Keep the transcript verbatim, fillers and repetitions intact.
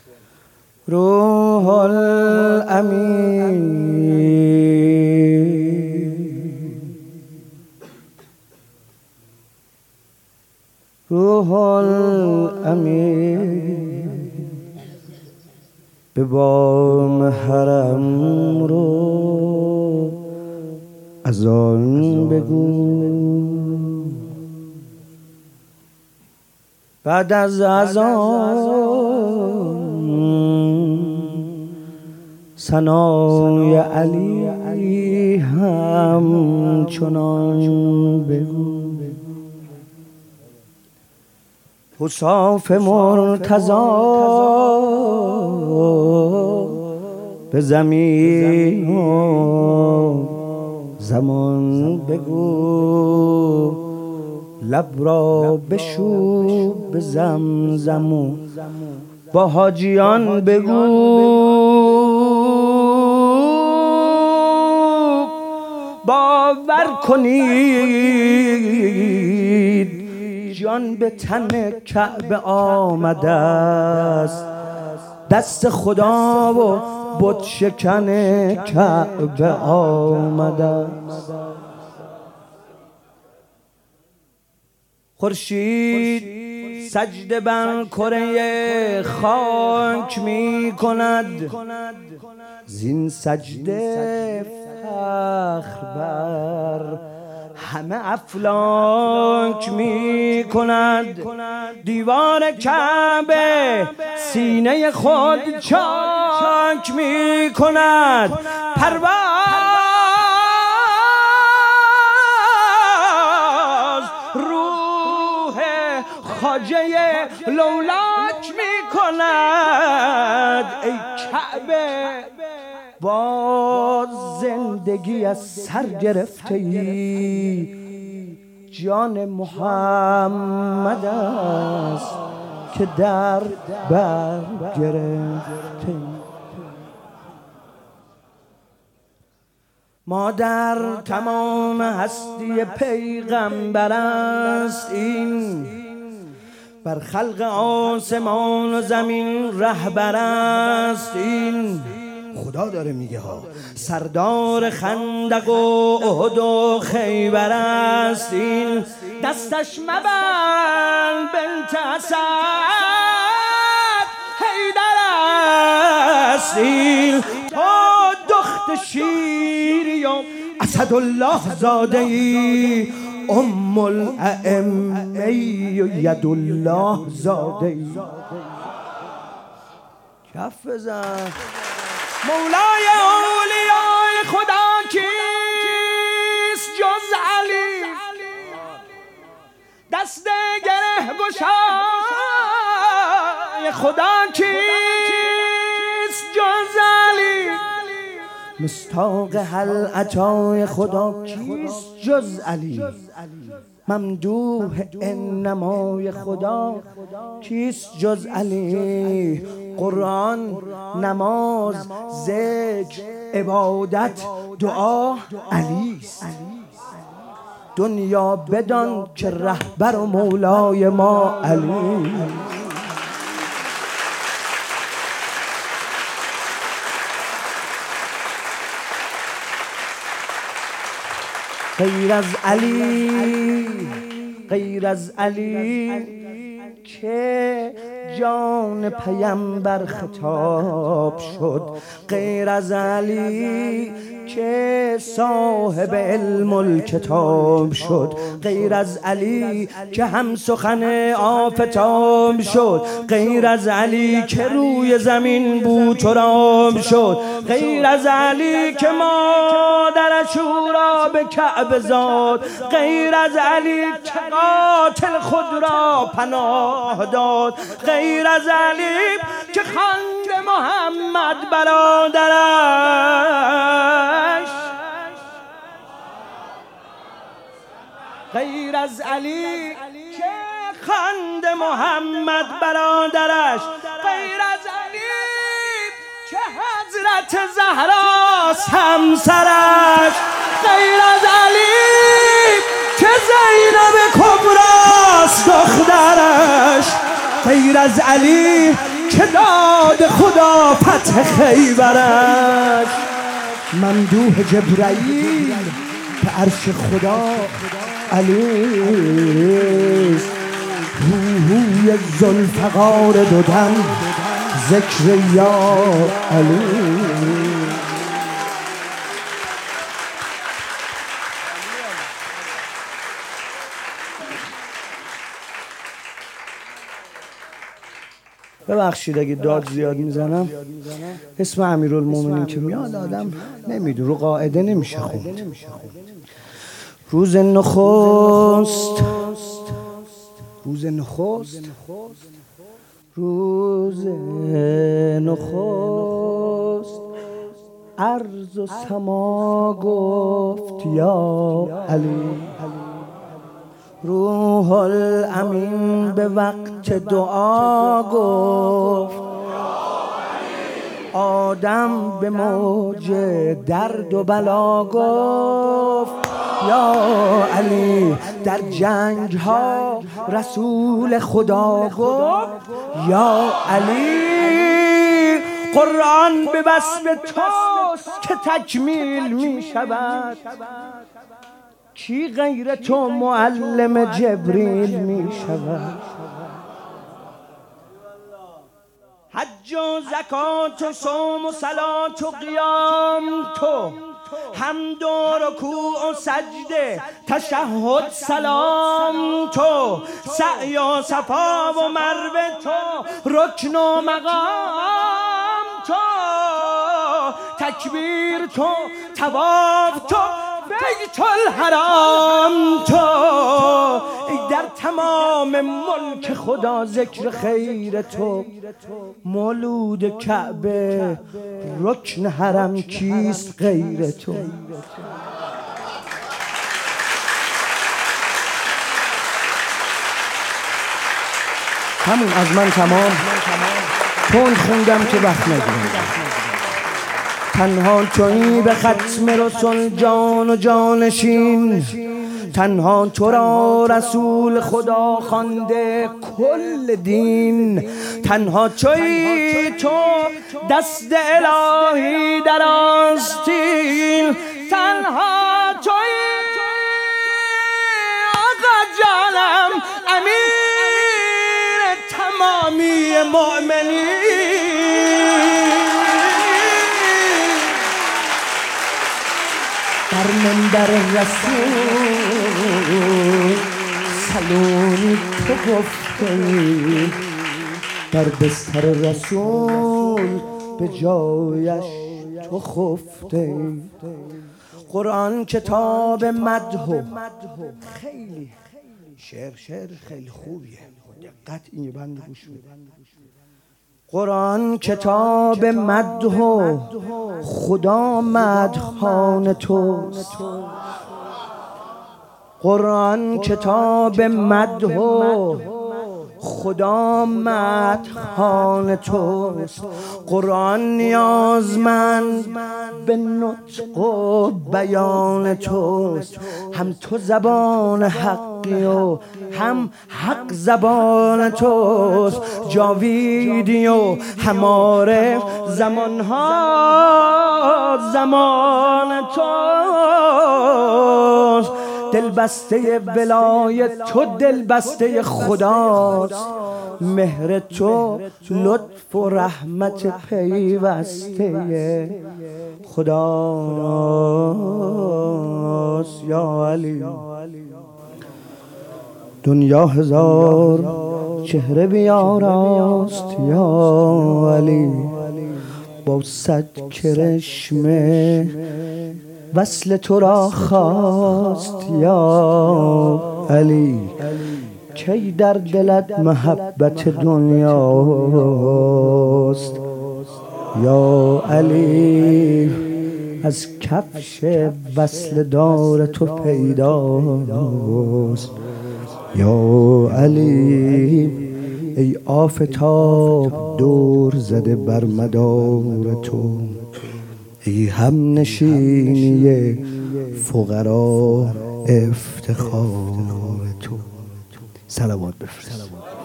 روح الامین، روح الامین، به بام حرم رو از آن بگو، بعد از اذان ثنای علی هم چنان بگو. حصاف مرتضی به زمین و زمان بگو، لب را بشوب به زمزم و با حاجیان بگو، باور کنید جان به تن کعبه آمده است، دست خدا و بت شکن کعبه آمده است. خورشید سجده بر کره خاک می کند، زین سجده فخر بر همه افلاک می کند. دیوار کعبه سینه خود چاک می کند، پرواز روح خواجه لولاک می کند. ای کعبه با زندگی از سر گرفته ای، جان محمد است که در بر گرفته. ما در تمام هستی پیغمبر است این، بر خلق آسمان و زمین رهبر است این. خدا داره میگه ها، سردار خندق و احد و خیبر است این. دستش مبند بنت اسد حیدر است این. تو دخت شیری و اسدالله زاده ای، ام الائمه و یدالله زاده ای. کف بزن. مولای اولیای خدا کیست جز علی؟ دست گره گشای خدا کیست جز علی؟ مصداق حل عطای خدا کیست جز علی؟ ممدوح انمای خدا کیست جز علی؟ قرآن، نماز، ذکر، عبادت، دعا علیست. دنیا بدان که رهبر و مولای ما علی. غیر از علی، غیر از علی که جان پیمبر خطاب شد، غیر از علی که صاحب علم الکتاب شد، غیر از علی که هم سخن آفتاب شد، غیر از علی که روی زمین بود تراب شد، غیر از علی که مادرش او را به کعبه زاد، غیر از علی که قاتل خود را پناه داد، غیر از علی که خواند محمد برادرش، غیر از علی که خواند محمد برادرش، غیر از علی که حضرت زهراست همسرش، غیر از علی که زینب کبراست دخترش، غیر از علی که داد خدا فتح خیبرش، ممدوح جبرائیل به عرش خدا علی، هوی ذوالفقار دو دم ذکر یا علی. ببخشید اگه داد زیاد میزنم، اسم امیرالمومنین که میاد آدم نمیدونه، رو قاعده نمیشه خوند. روز نخست روز نخست روز نخست عرض و سما گفت یا علی، روح الامین به وقت دعا گفت، آدم به موج درد و بلا گفت یا علی. در جنگ ها رسول خدا گفت یا علی. قرآن به وصف توست که تکمیل می شود، کی غیر تو معلم جبریل می شود. حج و زکات و صوم و صلات و قیام تو، حمد و رکوع و سجده تشهد سلام تو، سعی و صفا و مروه تو، رکن و مقام تو، تکبیر تو، طواف تو، بیت الحرام تو. ای در تمام ملک خدا ذکر خیر تو، مولود کعبه رکن حرم کیست غیر تو. همون از من تمام تند خوندم که وقت نگیرم. تنها تویی به ختم رسول جان و جانشین، تنها تو را رسول خدا خوانده کل دین، تنها تویی تو دست الهی در آستین، تنها تویی آقا جانم امیر تمامی مؤمنین. در منبر رسول سلونی تو گفتی، در بستر رسول به جایش تو خفتی. قرآن کتاب مدح، خیلی شعر شعر خیلی خوبیه، دقت این بند گوش بده. قرآن کتاب مدح، خدا مدحان توست. قرآن کتاب مدح، خدا مدحان توست. قرآن نیازمند به نطق و بیان توست. هم تو زبان حقی و هم حق زبان توست. جاویدی و هماره زمانها زمان توست. دلبسته ولایت تو دلبسته خداست. مهر تو لطف و رحمت پیوسته خداست. یا علی دنیا هزار چهره بیاراست یا علی، با صد کرشمه وصل تو را خواست یا علی. کی در دلت محبت دنیاست یا علی، از کفش وصل دار تو پیداست یا علی. ای آفتاب دور زده بر مدار تو، ای هم نشینی فقرا افتخار تو. صلوات بفرست.